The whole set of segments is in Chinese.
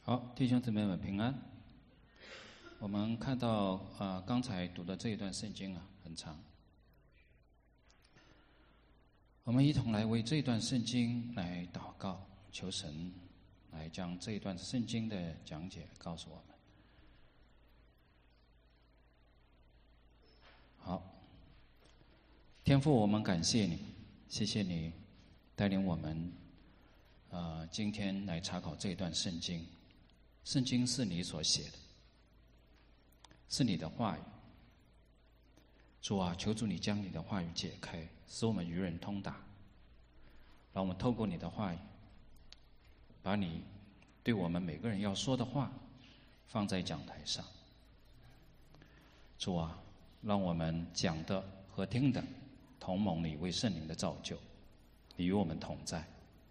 好，弟兄姊妹们平安。我们看到刚才读的这一段圣经很长，我们一同来为这一段圣经来祷告，求神来将这一段圣经的讲解告诉我们。好，天父，我们感谢你，谢谢你带领我们今天来查考这一段圣经。圣经是你所写的，是你的话语。主啊，求主你将你的话语解开，使我们与人通达，让我们透过你的话语，把你对我们每个人要说的话放在讲台上。主啊，让我们讲的和听的同蒙你为圣灵的造就，你与我们同在，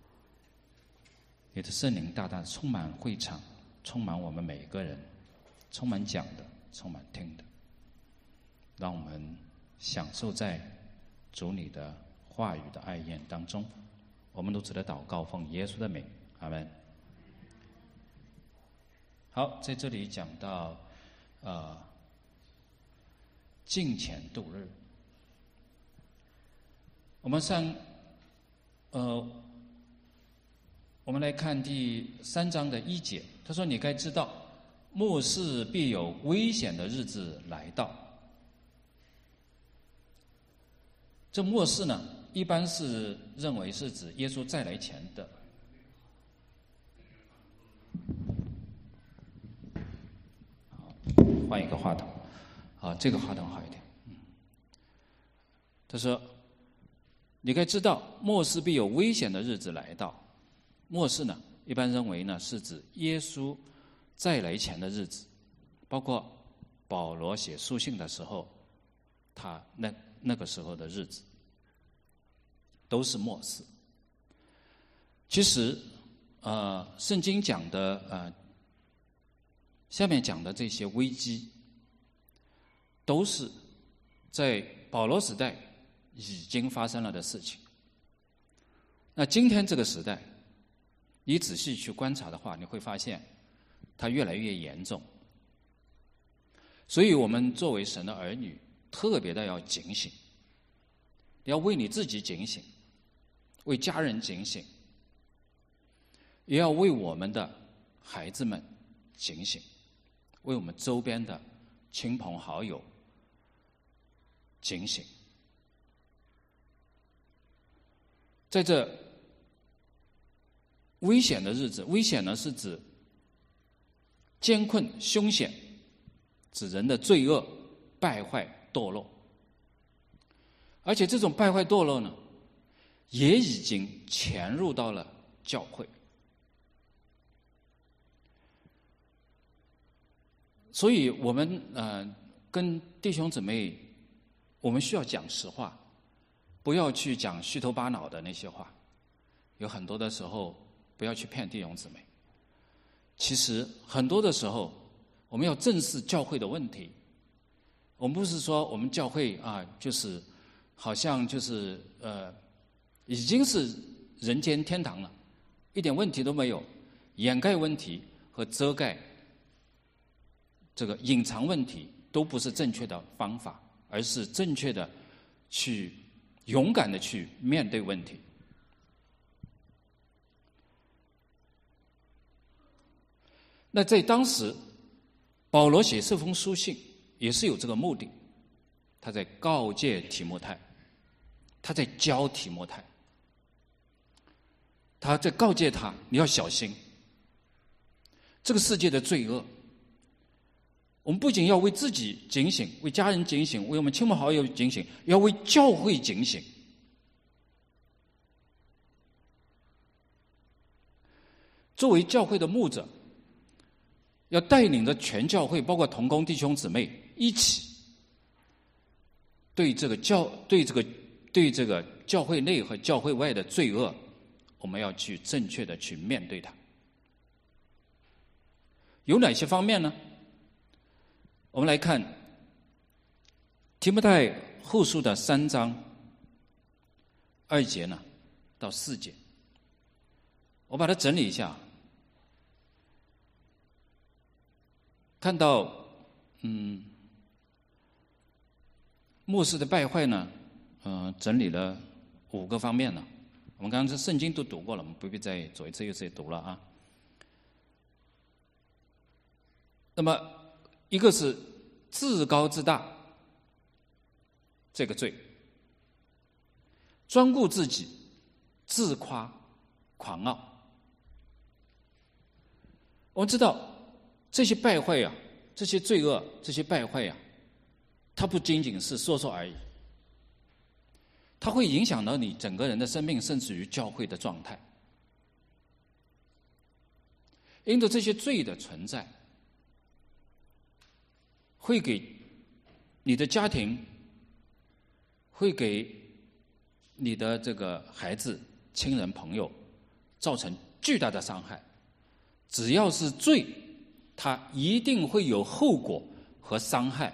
你的圣灵大大充满会场，充满我们每一个人，充满讲的，充满听的，让我们享受在主你的话语的爱宴当中。我们都值得祷告，奉耶稣的名，阿们。好，在这里讲到敬虔度日。我们来看第3章的1节，他说：“你该知道，末世必有危险的日子来到。”这末世呢，一般是认为是指耶稣再来前的。好，换一个话筒，这个话筒好一点。他说：“你该知道，末世必有危险的日子来到。”末世呢，一般认为呢是指耶稣再来前的日子，包括保罗写书信的时候，他那个时候的日子，都是末世。其实，圣经讲的下面讲的这些危机，都是在保罗时代已经发生了的事情。那今天这个时代，你仔细去观察的话，你会发现它越来越严重。所以我们作为神的儿女，特别的要警醒，要为你自己警醒，为家人警醒，也要为我们的孩子们警醒，为我们周边的亲朋好友警醒。在这危险的日子，危险呢是指艰困凶险，指人的罪恶败坏堕落，而且这种败坏堕落呢，也已经潜入到了教会。所以我们跟弟兄姊妹，我们需要讲实话，不要去讲虚头巴脑的那些话。有很多的时候，不要去骗弟兄姊妹。其实很多的时候，我们要正视教会的问题。我们不是说我们教会就是好像就是已经是人间天堂了，一点问题都没有，掩盖问题和遮盖这个隐藏问题都不是正确的方法，而是正确的去勇敢的去面对问题。那在当时，保罗写这封书信也是有这个目的，他在告诫提摩太，他在教提摩太，他在告诫他，你要小心这个世界的罪恶。我们不仅要为自己警醒，为家人警醒，为我们亲朋好友警醒，要为教会警醒。作为教会的牧者，要带领着全教会，包括同工弟兄姊妹，一起对这个教会内和教会外的罪恶，我们要去正确的去面对它。有哪些方面呢？我们来看提摩太后书的3章2节呢到4节，我把它整理一下。 看到末世的败坏呢，整理了5个方面呢。我们刚刚这圣经都读过了，我们不必再左一次右一次读了啊。那么一个是自高自大这个罪，专顾自己，自夸狂傲。我们知道这些败坏啊，这些罪恶，这些败坏啊，它不仅仅是说说而已，它会影响到你整个人的生命，甚至于教会的状态。因着这些罪的存在，会给你的家庭，会给你的这个孩子、亲人、朋友造成巨大的伤害。只要是罪，它一定会有后果和伤害。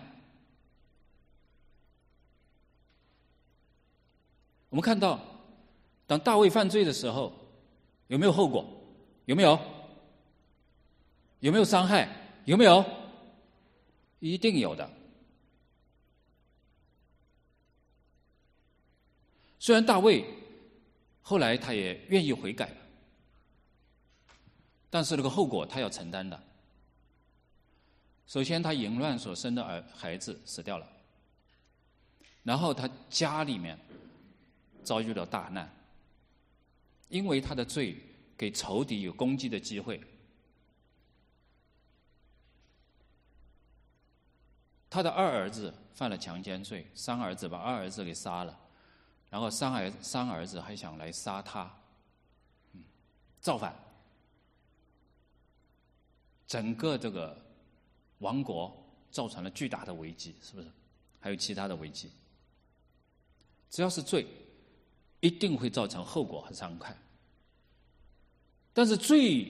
我们看到，当大卫犯罪的时候，有没有后果？有没有？有没有伤害？有没有？一定有的。虽然大卫后来他也愿意悔改了，但是那个后果他要承担的。首先，他淫乱所生的孩子死掉了，然后他家里面遭遇了大难，因为他的罪给仇敌有攻击的机会。他的2儿子犯了强奸罪，3儿子把2儿子给杀了，然后三儿子还想来杀他，造反。整个这个王国造成了巨大的危机，是不是？还有其他的危机。只要是罪，一定会造成后果和伤害。但是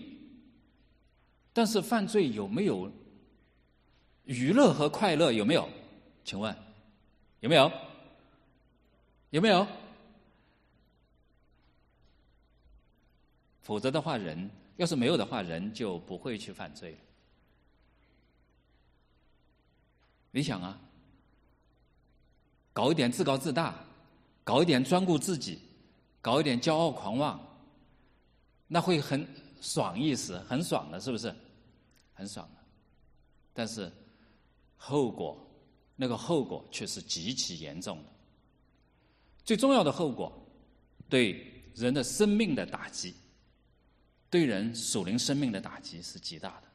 犯罪有没有娱乐和快乐？有没有？请问有没有？有没有？否则的话，要是没有的话，人就不会去犯罪了。你想啊，搞一点自高自大，搞一点专顾自己，搞一点骄傲狂妄，那会很爽一时，很爽的，是不是？很爽的。但是那个后果却是极其严重的。最重要的后果，对人的生命的打击，对人属灵生命的打击是极大的。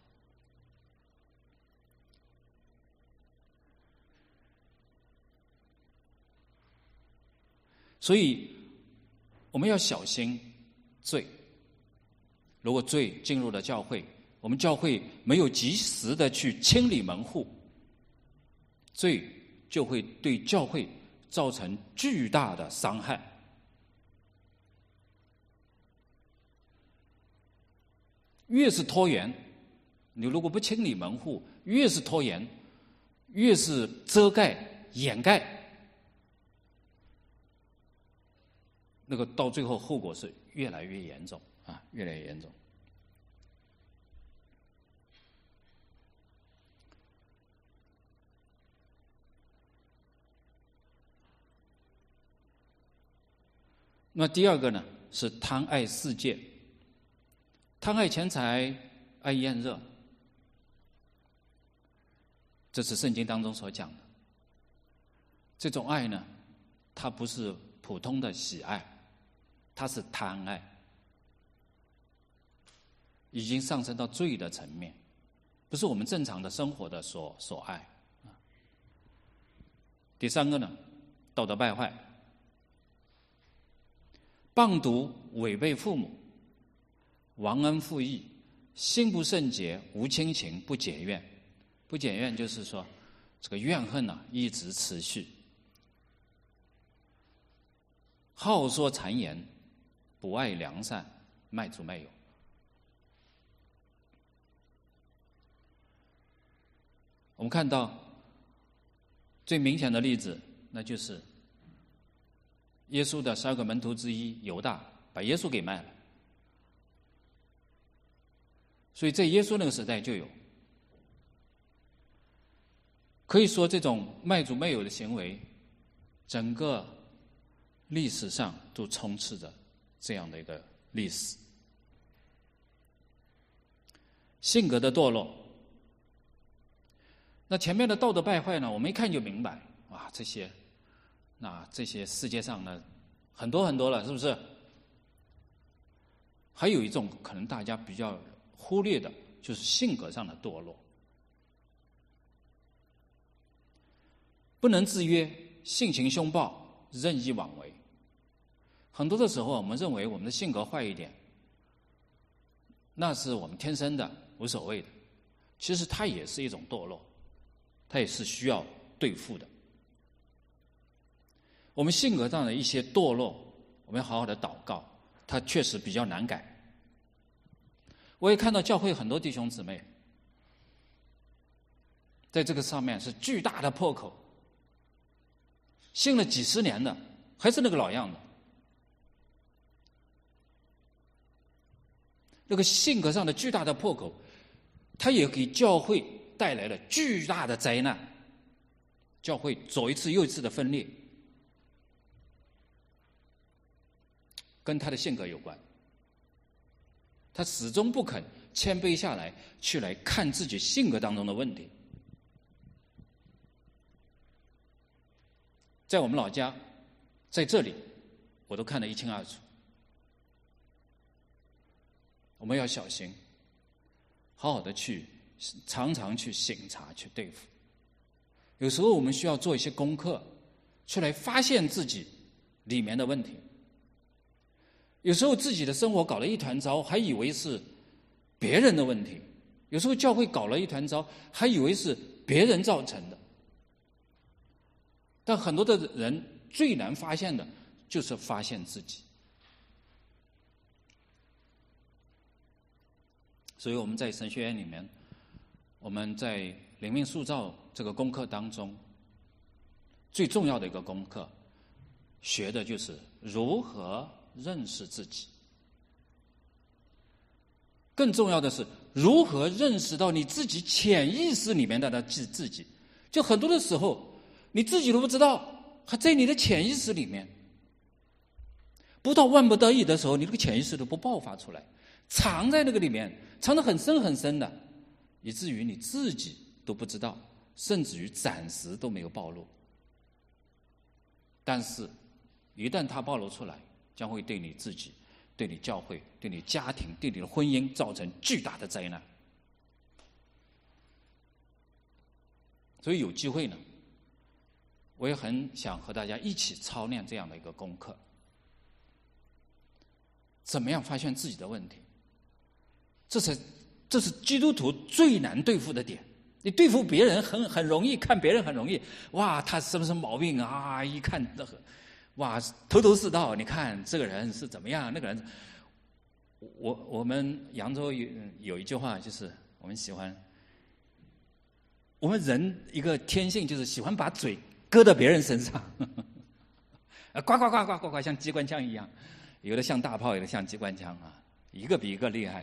所以我们要小心罪。如果罪进入了教会，我们教会没有及时的去清理门户，罪就会对教会造成巨大的伤害。越是拖延，你如果不清理门户，越是拖延，越是遮盖掩盖，那个到最后后果是越来越严重啊，越来越严重。那么第二个呢，是贪爱世界，贪爱钱财，爱焰热，这是圣经当中所讲的。这种爱呢，它不是普通的喜爱，它是贪爱，已经上升到罪的层面，不是我们正常的生活的所爱。第三个呢，道德败坏，谤读违背父母，忘恩负义，心不圣洁，无亲情，不解怨。不解怨就是说这个怨恨呢，一直持续，好说谗言，不爱良善，卖主卖友。我们看到最明显的例子，那就是耶稣的12个门徒之一犹大把耶稣给卖了。所以在耶稣那个时代就有， 可以说，这种卖主卖友的行为，整个历史上都充斥着这样的一个历史。性格的堕落，那前面的道德败坏呢，我们一看就明白，哇，这些世界上呢，很多很多了，是不是？还有一种可能大家比较忽略的，就是性格上的堕落，不能制约，性情凶暴，任意妄为。很多的时候，我们认为我们的性格坏一点，那是我们天生的，无所谓的。其实它也是一种堕落，它也是需要对付的。我们性格上的一些堕落，我们要好好的祷告，它确实比较难改。我也看到教会很多弟兄姊妹，在这个上面是巨大的破口，信了几十年的，还是那个老样子。那个性格上的巨大的破口，它也给教会带来了巨大的灾难。教会左一次右一次的分裂，跟他的性格有关。他始终不肯谦卑下来，去来看自己性格当中的问题。在我们老家，在这里，我都看得一清二楚。我们要小心，好好的去，常常去省察，去对付。有时候我们需要做一些功课，去来发现自己里面的问题。有时候自己的生活搞了一团糟，还以为是别人的问题；有时候教会搞了一团糟，还以为是别人造成的。但很多的人最难发现的，就是发现自己。所以我们在神学院里面，我们在灵命塑造这个功课当中，最重要的一个功课，学的就是如何认识自己。更重要的是，如何认识到你自己潜意识里面的自己。就很多的时候，你自己都不知道，还在你的潜意识里面。不到万不得已的时候，你这个潜意识都不爆发出来，藏在那个里面，藏得很深很深的，以至于你自己都不知道，甚至于暂时都没有暴露。但是，一旦它暴露出来，将会对你自己、对你教会、对你家庭、对你的婚姻造成巨大的灾难。所以有机会呢，我也很想和大家一起操练这样的一个功课。怎么样发现自己的问题？这是基督徒最难对付的点。你对付别人很容易，看别人很容易，哇，他什么毛病啊？一看哇，头头是道。你看这个人是怎么样，那个人，我们扬州有一句话，就是我们喜欢，我们人一个天性就是喜欢把嘴搁到别人身上，呱呱呱呱呱呱，像机关枪一样，有的像大炮，有的像机关枪啊，一个比一个厉害。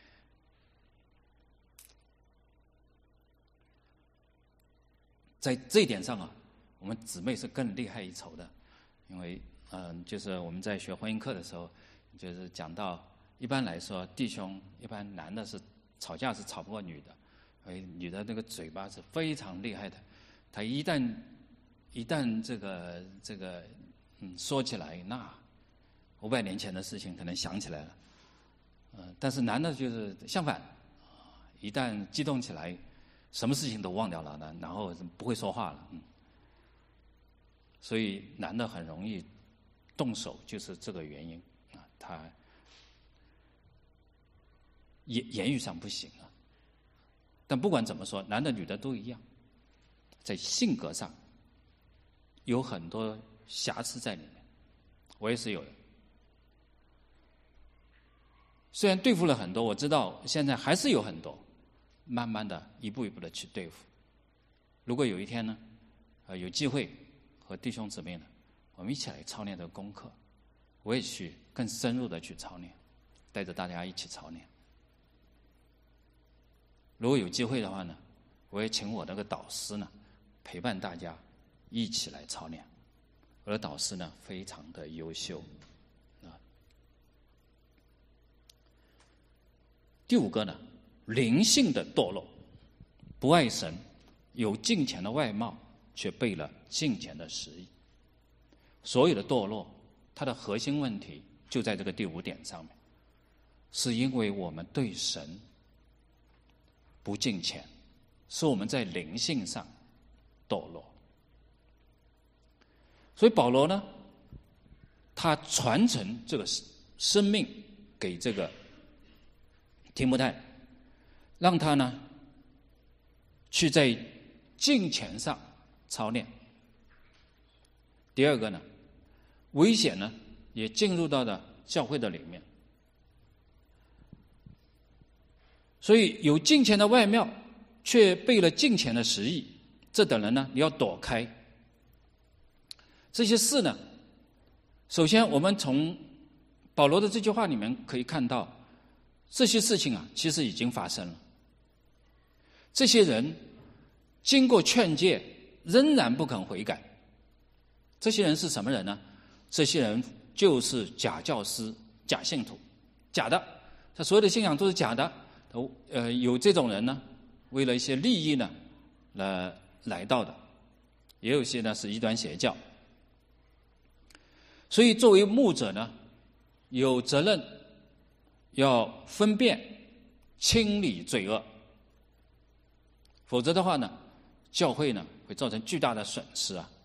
在这一点上啊，我们姊妹是更厉害一筹的，因为就是我们在学婚姻课的时候，就是讲到，一般来说，弟兄一般男的是吵架是吵不过女的，因为女的那个嘴巴是非常厉害的，她一旦这个说起来，那500年前的事情可能想起来了，但是男的就是相反，一旦激动起来，什么事情都忘掉了呢，然后不会说话了，所以男的很容易动手，就是这个原因啊，他言语上不行啊。但不管怎么说，男的女的都一样，在性格上有很多瑕疵在里面，我也是有的。虽然对付了很多，我知道现在还是有很多，慢慢的一步一步的去对付。如果有一天呢，有机会和弟兄姊妹呢，我们一起来操练这个功课，我也去更深入的去操练，带着大家一起操练。如果有机会的话呢，我也请我那个导师呢， 陪伴大家一起来操练。我的导师呢非常的优秀啊。第五个呢，灵性的堕落，不爱神，有敬虔的外貌，却背了敬虔的实意。所有的堕落，它的核心问题就在这个第五点上面，是因为我们对神不敬虔，是我们在灵性上堕落。所以保罗呢，他传承这个生命给这个提摩太，让他呢去在敬虔上操练。第二个呢，危险呢也进入到了教会的里面。所以有敬虔的外貌，却背了敬虔的实意，这等人呢，你要躲开。这些事呢，首先我们从保罗的这句话里面可以看到，这些事情啊，其实已经发生了。这些人经过劝诫，仍然不肯悔改。这些人是什么人呢？这些人就是假教师、假信徒，假的，他所有的信仰都是假的。有这种人呢，为了一些利益呢，来到的，也有些呢是异端邪教。所以作为牧者呢，有责任要分辨、清理罪恶，否则的话呢，教会呢会造成巨大的损失啊。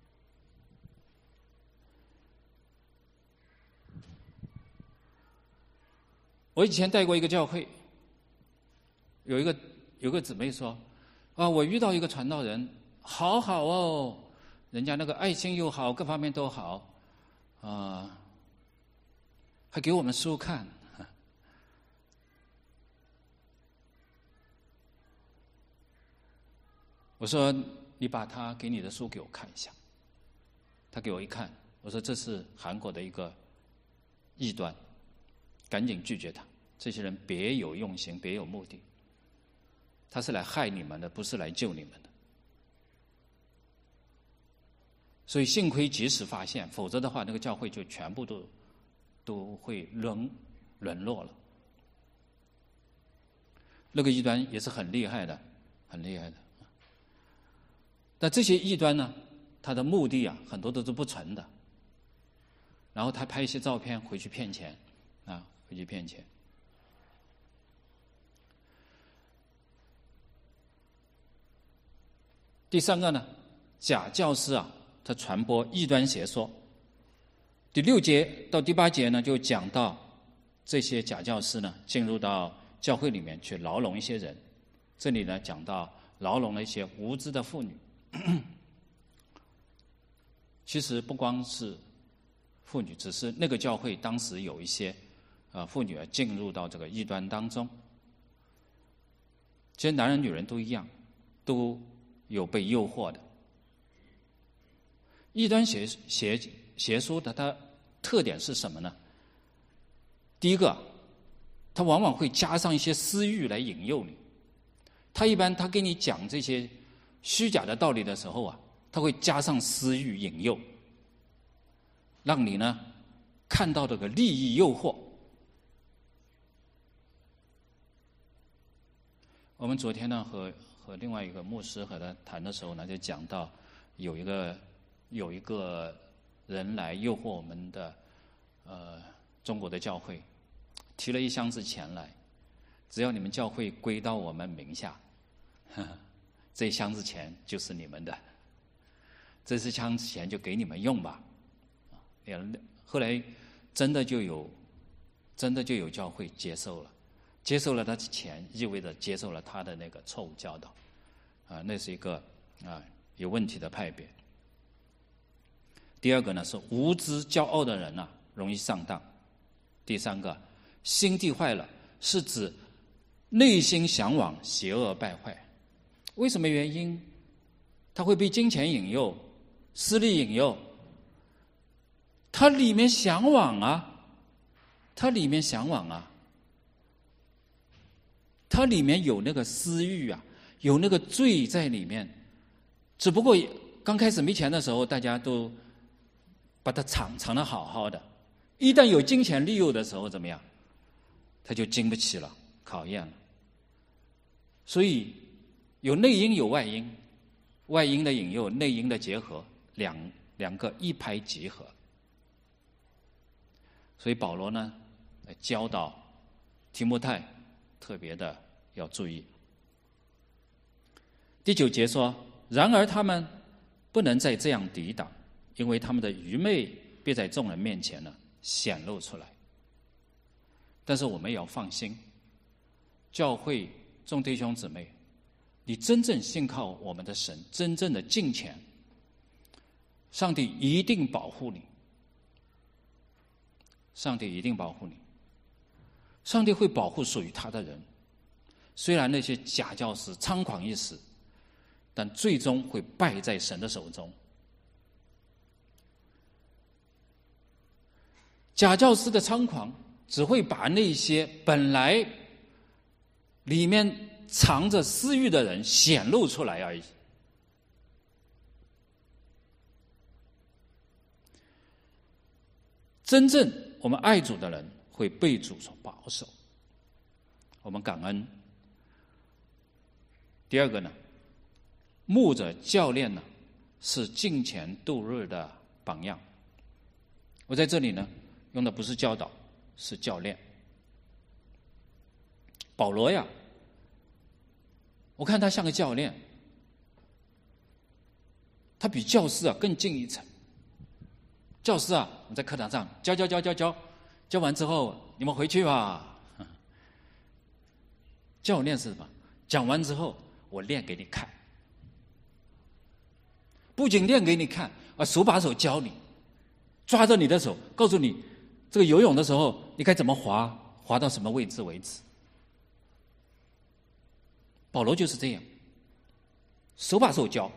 我以前带过一个教会，有个姊妹说啊，我遇到一个传道人，好好哦，人家那个爱心又好，各方面都好啊，还给我们书看。我说你把他给你的书给我看一下。他给我一看，我说这是韩国的一个异端，赶紧拒绝他。这些人别有用心，别有目的，他是来害你们的，不是来救你们的。所以幸亏及时发现，否则的话，那个教会就全部都会沦落了。那个异端也是很厉害的，很厉害的。但这些异端呢，他的目的啊，很多都是不纯的。然后他拍一些照片回去骗钱，啊，回去骗钱。第三个呢，假教师啊，他传播异端邪说。第6节到第8节呢，就讲到这些假教师呢，进入到教会里面去牢笼一些人。这里呢，讲到牢笼了一些无知的妇女。其实不光是妇女，只是那个教会当时有一些妇女进入到这个异端当中。其实男人女人都一样，都有被诱惑的。异端邪说的它特点是什么呢？第一个，它往往会加上一些私欲来引诱你。他给你讲这些虚假的道理的时候啊，他会加上私欲引诱，让你呢看到这个利益诱惑。我们昨天呢和另外一个牧师和他谈的时候呢，就讲到有一个人来诱惑我们的中国的教会，提了1箱子钱来，只要你们教会归到我们名下，这1箱子钱就是你们的，这1箱子钱就给你们用吧。后来真的就有教会接受了他的钱，意味着接受了他的那个错误教导，那是一个有问题的派别。第二个呢是无知骄傲的人容易上当。第三个，心地坏了，是指内心向往邪恶败坏。为什么原因？他会被金钱引诱、私利引诱，他里面向往啊，他里面有那个私欲啊，有那个罪在里面， 只不过刚开始没钱的时候，大家都把它藏得好好的，一旦有金钱利诱的时候，怎么样？他就经不起了考验了。所以有内因有外因，外因的引诱，内因的结合，两个一拍即合。所以保罗呢，教导提摩太特别的要注意。第9节说：然而他们不能再这样抵挡，因为他们的愚昧必在众人面前呢显露出来。但是我们也要放心，教会众弟兄姊妹，你真正信靠我们的神，真正的敬虔，上帝一定保护你。上帝一定保护你，上帝会保护属于他的人。虽然那些假教师猖狂一时，但最终会败在神的手中。假教师的猖狂只会把那些本来里面藏着私欲的人显露出来而已。真正我们爱主的人会被主所保守，我们感恩。第二个呢，牧者教练呢是敬虔度日的榜样。我在这里呢用的不是教导，是教练。保罗呀，我看他像个教练，他比教师啊更进一层。教师啊，我们在课堂上教完之后你们回去吧。教练是什么？讲完之后我练给你看，不仅练给你看，手把手教你，抓着你的手，告诉你这个游泳的时候你该怎么滑到什么位置为止。保罗就是这样，手把手教。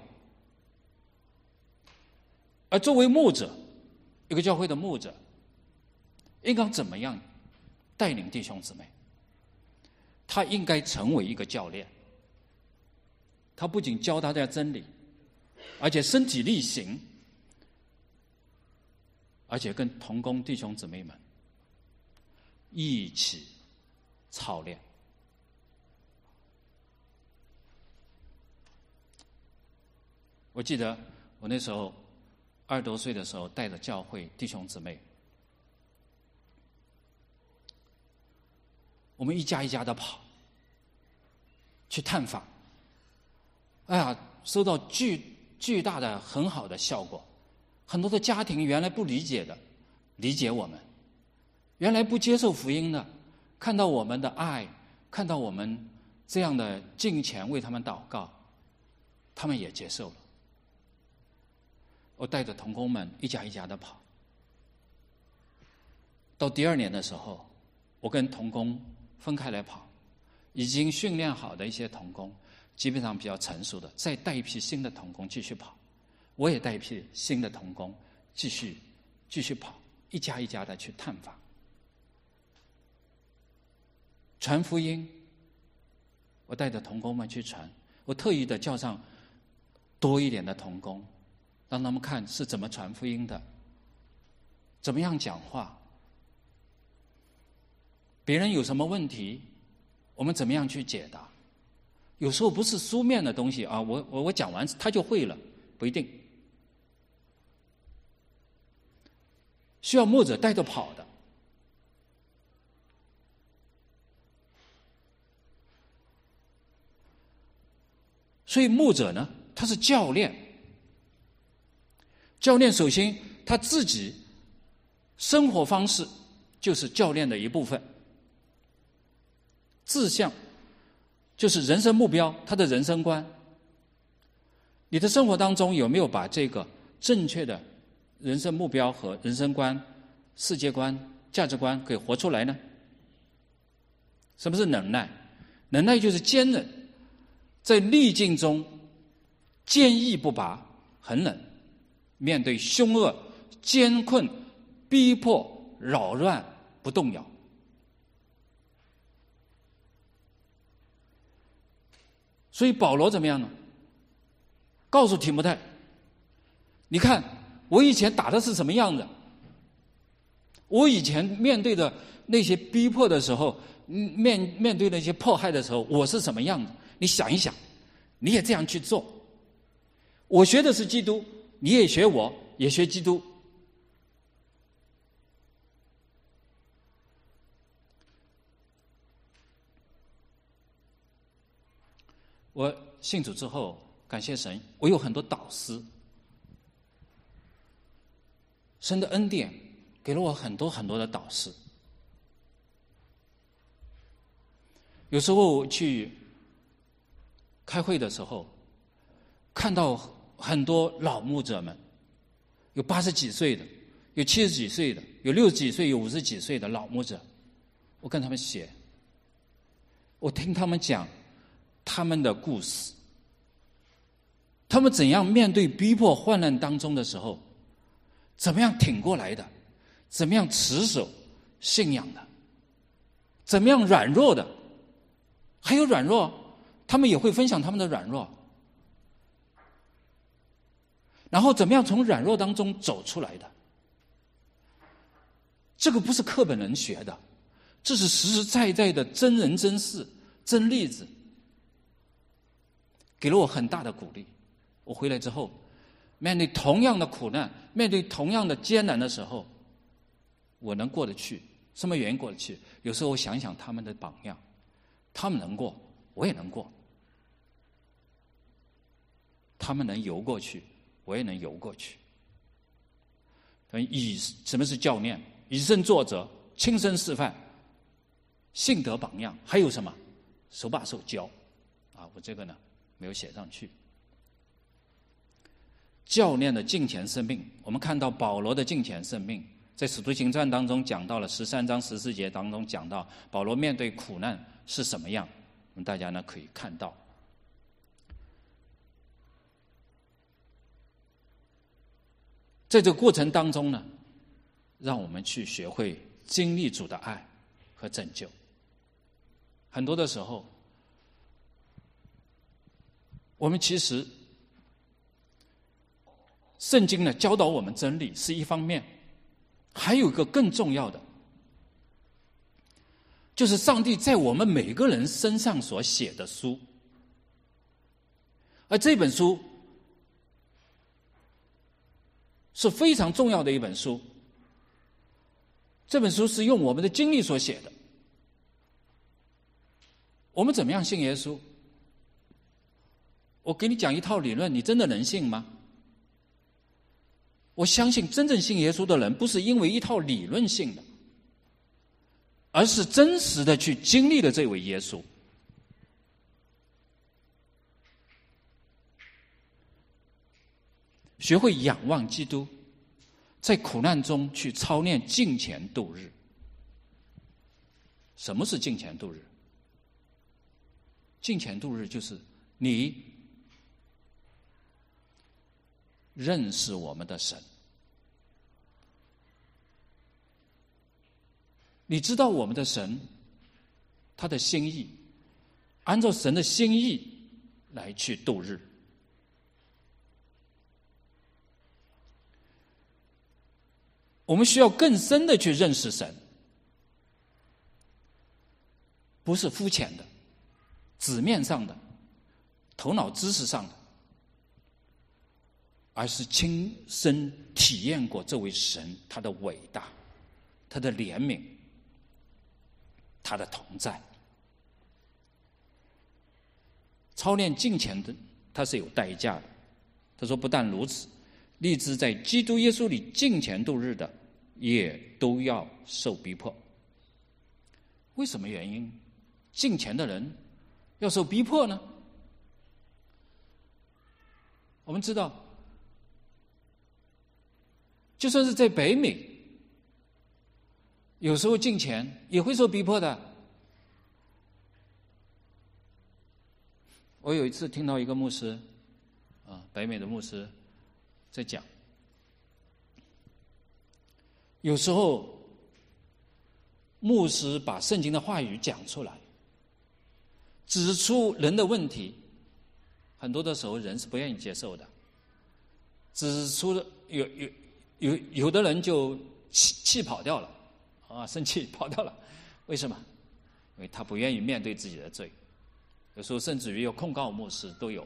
而作为牧者，一个教会的牧者应该怎么样带领弟兄姊妹？他应该成为一个教练，他不仅教大家真理，而且身体力行，而且跟同工弟兄姊妹们一起操练。我记得我那时候20多岁的时候，带着教会弟兄姊妹，我们一家一家的跑，去探访。哎呀，收到巨大的很好的效果。很多的家庭原来不理解的，理解我们；原来不接受福音的，看到我们的爱，看到我们这样的敬虔为他们祷告，他们也接受了。我带着同工们一家一家的跑。到第2年的时候，我跟同工分开来跑，已经训练好的一些同工，基本上比较成熟的，再带一批新的同工继续跑。我也带一批新的同工继续跑，一家一家的去探访，传福音。我带着同工们去传，我特意的叫上多一点的同工，让他们看是怎么传福音的，怎么样讲话，别人有什么问题，我们怎么样去解答。有时候不是书面的东西啊，我讲完他就会了，不一定。需要牧者带着跑的。所以牧者呢，他是教练。教练首先他自己生活方式就是教练的一部分，志向就是人生目标，他的人生观。你的生活当中有没有把这个正确的人生目标和人生观、世界观、价值观给活出来呢？什么是忍耐？忍耐就是坚忍，在逆境中坚毅不拔，很忍，面对凶恶、艰困、逼迫、扰乱不动摇。所以保罗怎么样呢？ 告诉提摩太，你看我以前打的是什么样的，我以前面对的那些逼迫的时候，面对那些迫害的时候，我是什么样的，你想一想，你也这样去做。我学的是基督，你也学我，也学基督。我信主之后，感谢神，我有很多导师，神的恩典给了我很多很多的导师。有时候去开会的时候，看到很多老牧者们，有80几岁的，有70几岁的，有60几岁，有50几岁的老牧者，我跟他们学，我听他们讲他们的故事，他们怎样面对逼迫患难当中的时候，怎么样挺过来的，怎么样持守信仰的，怎么样软弱的，还有软弱，他们也会分享他们的软弱，然后怎么样从软弱当中走出来的。这个不是课本能学的，这是实实在在的真人真事真例子，给了我很大的鼓励。我回来之后，面对同样的苦难，面对同样的艰难的时候，我能过得去。什么原因过得去？有时候我想想他们的榜样，他们能过，我也能过；他们能游过去，我也能游过去。什么是教练？以身作则，亲身示范，信德榜样，还有什么？手把手教。我这个呢没有写上去。教练的敬虔生命，我们看到保罗的敬虔生命，在使徒行传当中讲到了13章14节当中讲到保罗面对苦难是什么样，我们大家呢可以看到。在这个过程当中呢，让我们去学会经历主的爱和拯救。很多的时候，我们其实圣经呢教导我们真理是一方面，还有一个更重要的，就是上帝在我们每个人身上所写的书。而这本书是非常重要的一本书，这本书是用我们的经历所写的。我们怎么样信耶稣？我给你讲一套理论，你真的能信吗？我相信真正信耶稣的人，不是因为一套理论信的，而是真实的去经历了这位耶稣。学会仰望基督，在苦难中去操练敬虔度日。什么是敬虔度日？敬虔度日就是你认识我们的神，你知道我们的神他的心意，按照神的心意来去度日。我们需要更深的去认识神，不是肤浅的、纸面上的、头脑知识上的，而是亲身体验过这位神他的伟大、他的怜悯、他的同在。操练敬虔的，它是有代价的。他说不但如此，立志在基督耶稣里敬虔度日的，也都要受逼迫。为什么原因？敬虔的人要受逼迫呢？我们知道，就算是在北美，有时候敬虔也会受逼迫的。我有一次听到一个牧师，北美的牧师在讲，有时候牧师把圣经的话语讲出来，指出人的问题， 很多的时候人是不愿意接受的，只是出了有的人就气跑掉了，生气跑掉了，为什么？因为他不愿意面对自己的罪，有时候甚至于要控告牧师都有。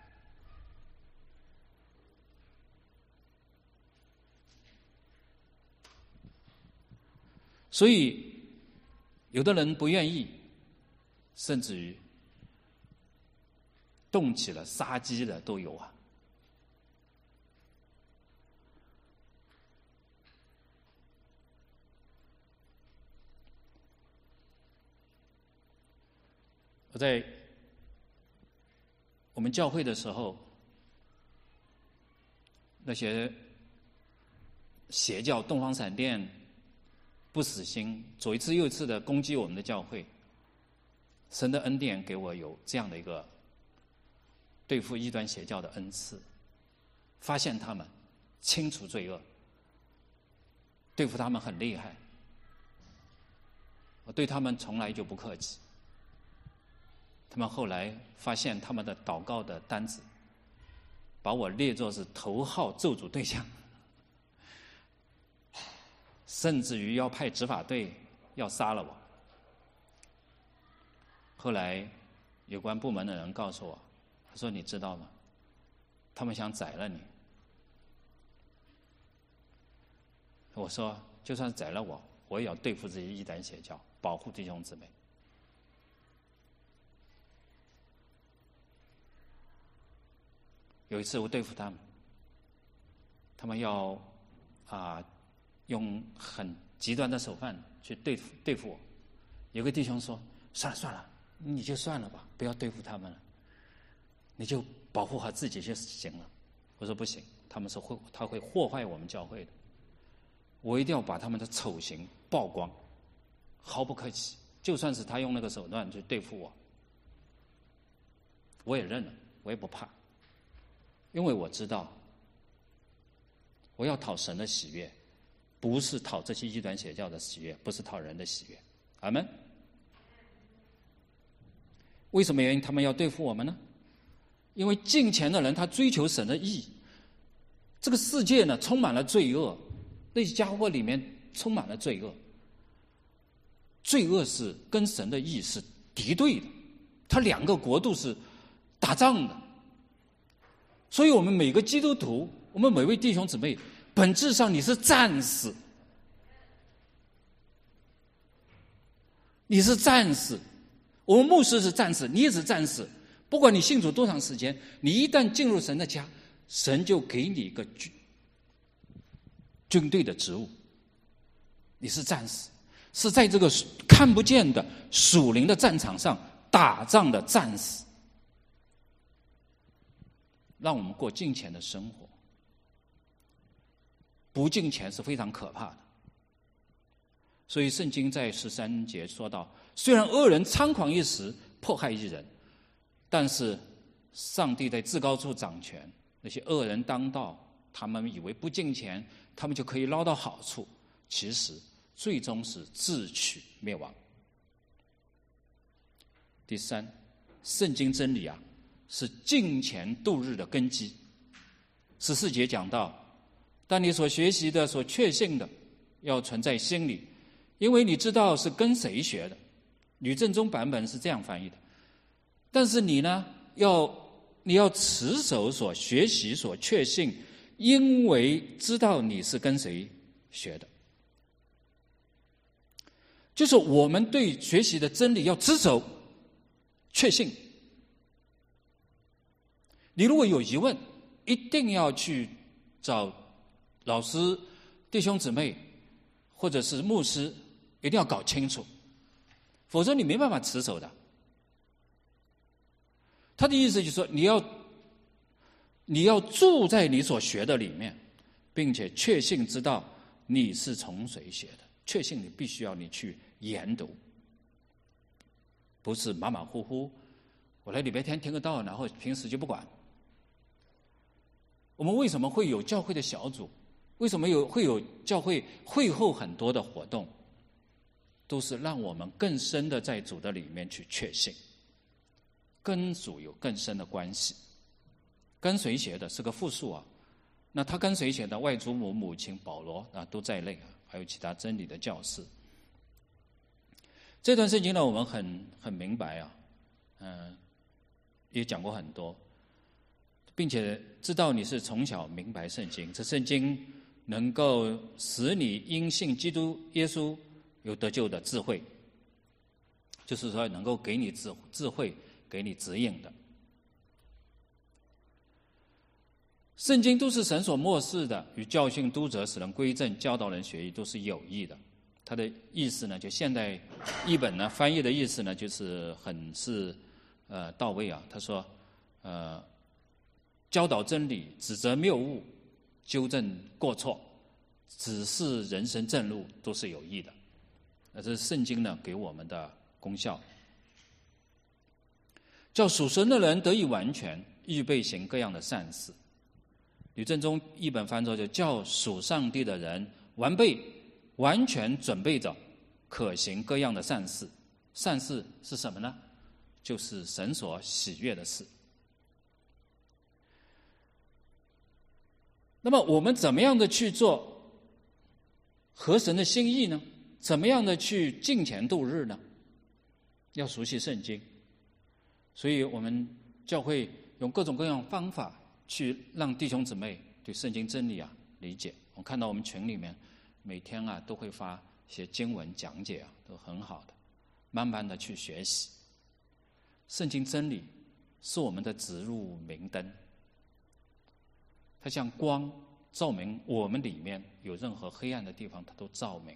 所以有的人不愿意，甚至于动起了杀机的都有啊。我在我们教会的时候，那些邪教东方闪电不死心，左一次右一次的攻击我们的教会，神的恩典给我有这样的一个对付异端邪教的恩赐，发现他们，清除罪恶，对付他们很厉害。我对他们从来就不客气。他们后来发现他们的祷告的单子，把我列作是头号咒诅对象，甚至于要派执法队要杀了我。后来有关部门的人告诉我，他说：“你知道吗？他们想宰了你。”我说：“就算宰了我，我也要对付这些异端邪教，保护弟兄姊妹。”有一次我对付他们，他们要用很极端的手段去对付我。有个弟兄说：“算了，你就算了吧，不要对付他们了，你就保护好自己就行了。”我说：“不行，他们说他会祸害我们教会的，我一定要把他们的丑行曝光，毫不客气。就算是他用那个手段去对付我，我也认了，我也不怕。”因为我知道，我要讨神的喜悦，不是讨这些异端邪教的喜悦，不是讨人的喜悦。阿们。为什么原因他们要对付我们呢？因为敬虔的人他追求神的义。这个世界呢充满了罪恶，那些家伙里面充满了罪恶。罪恶是跟神的义是敌对的，他两个国度是打仗的。所以我们每个基督徒，我们每位弟兄姊妹，本质上你是战士，你是战士。我们牧师是战士，你也是战士。不管你信主多长时间，你一旦进入神的家，神就给你一个军队的职务。你是战士，是在这个看不见的属灵的战场上打仗的战士。让我们过敬虔的生活，不敬虔是非常可怕的。所以圣经在13节说到，虽然恶人猖狂一时，迫害一人，但是上帝在至高处掌权，那些恶人当道，他们以为不敬虔，他们就可以捞到好处，其实最终是自取灭亡。第三，圣经真理是敬虔度日的根基。14节讲到，但你所学习的、所确信的，要存在心里，因为你知道是跟谁学的。吕正中版本是这样翻译的。但是你呢，你要持守所学习、所确信，因为知道你是跟谁学的。就是我们对学习的真理要持守、确信。你如果有疑问，一定要去找老师、弟兄姊妹或者是牧师，一定要搞清楚，否则你没办法持守的。他的意思就是说，你要住在你所学的里面，并且确信知道你是从谁学的，确信你必须要你去研读，不是马马虎虎，我来礼拜天听个道，然后平时就不管。我们为什么会有教会的小组？为什么会有教会会后很多的活动？都是让我们更深的在主的里面去确信，跟主有更深的关系。 跟随写的是个复数啊。那他跟随写的外祖母、母亲保罗啊都在内啊，还有其他真理的教师。这段圣经呢，我们很明白啊，也讲过很多，并且知道你是从小明白圣经，这圣经能够使你因信基督耶稣有得救的智慧，就是说能够给你智慧，给你指引的。圣经都是神所默示的，与教训、督责、使人归正、教导人学义，都是有益的。它的意思呢，就现代译本呢翻译的意思呢，就是很是到位啊。他说，教导真理，指责谬误，纠正过错，指示人生正路，都是有益的。这是圣经呢给我们的功效，叫属神的人得以完全，预备行各样的善事。吕正中译本翻作就叫属上帝的人完备，完全准备着可行各样的善事。善事是什么呢？就是神所喜悦的事。那么我们怎么样的去做合神的心意呢？怎么样的去敬虔度日呢？要熟悉圣经，所以我们教会用各种各样的方法去让弟兄姊妹对圣经真理理解。我看到我们群里面每天都会发一些经文讲解都很好的，慢慢的去学习。圣经真理是我们的指路明灯，它像光照明我们里面有任何黑暗的地方，它都照明，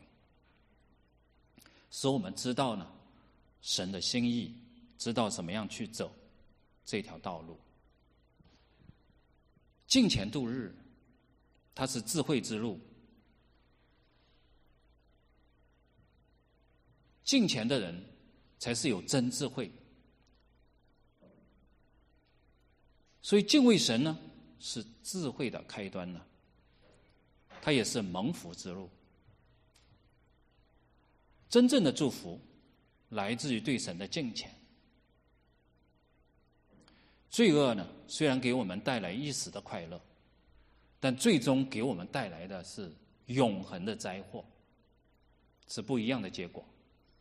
使我们知道呢神的心意，知道怎么样去走这条道路。敬虔度日，它是智慧之路。敬虔的人才是有真智慧，所以敬畏神呢是智慧的开端呢，它也是蒙福之路。真正的祝福来自于对神的敬虔。罪恶呢，虽然给我们带来一时的快乐，但最终给我们带来的是永恒的灾祸，是不一样的结果。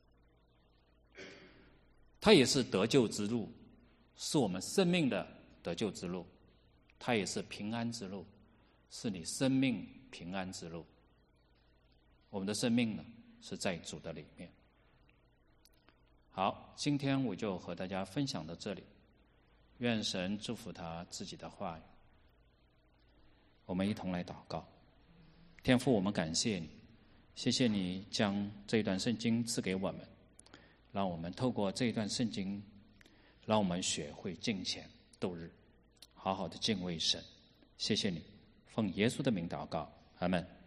它也是得救之路，是我们生命的得救之路，它也是平安之路，是你生命平安之路。我们的生命呢，是在主的里面。好，今天我就和大家分享到这里，愿神祝福他自己的话语。我们一同来祷告。天父，我们感谢你，谢谢你将这一段圣经赐给我们，让我们透过这一段圣经，让我们学会敬虔度日，好好的敬畏神。谢谢你，奉耶稣的名祷告，阿们。